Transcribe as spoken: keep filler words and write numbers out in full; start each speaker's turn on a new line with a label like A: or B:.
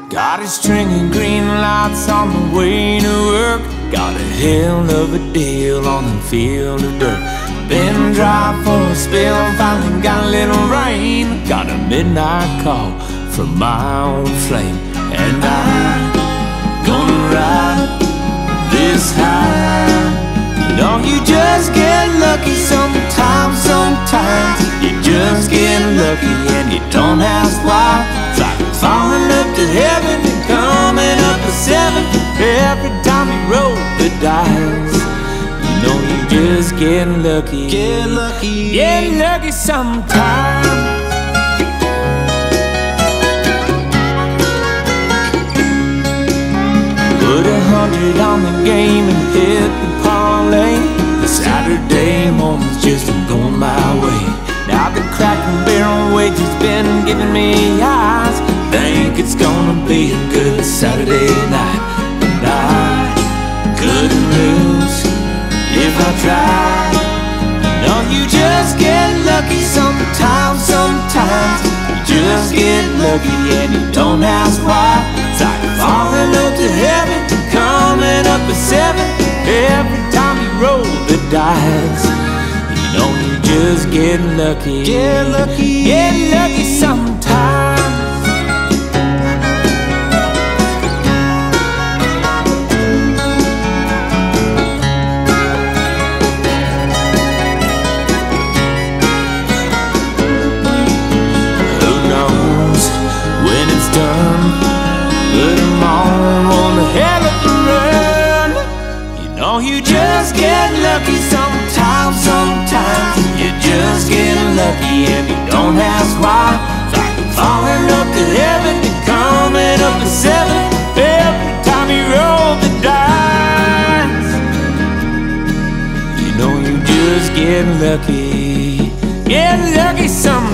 A: Got a string of green lights on the way to work. Got a hell of a deal on the field of dirt. Been dry for a spell, finally got a little rain. Got a midnight call from my old flame. And I'm gonna ride this high. You know you just get lucky sometimes, sometimes you just get lucky and you don't ask why. It's like falling up to heaven and coming up to seven every time you roll the dice. You know you just get lucky,
B: Get lucky,
A: get lucky sometimes. Put a hundred on the game and hit the parlay. The Saturday morning's just going my way. Now the Cracker Barrel wager's been giving me eyes. Think it's gonna be a good Saturday night. And I couldn't lose if I tried. You know you just get lucky sometimes, sometimes you just get lucky and you don't ask why. It's like falling up to heaven, coming up to seven every time you roll the dice. You know you just get lucky,
B: get lucky,
A: get lucky sometimes. Who knows when it's done? Put 'em on on the hell of the run. You know you just get lucky sometimes, sometimes you just get lucky and you don't ask why. It's like falling up to heaven and coming up to seven every time you roll the dice. You know you just get lucky, get lucky sometimes.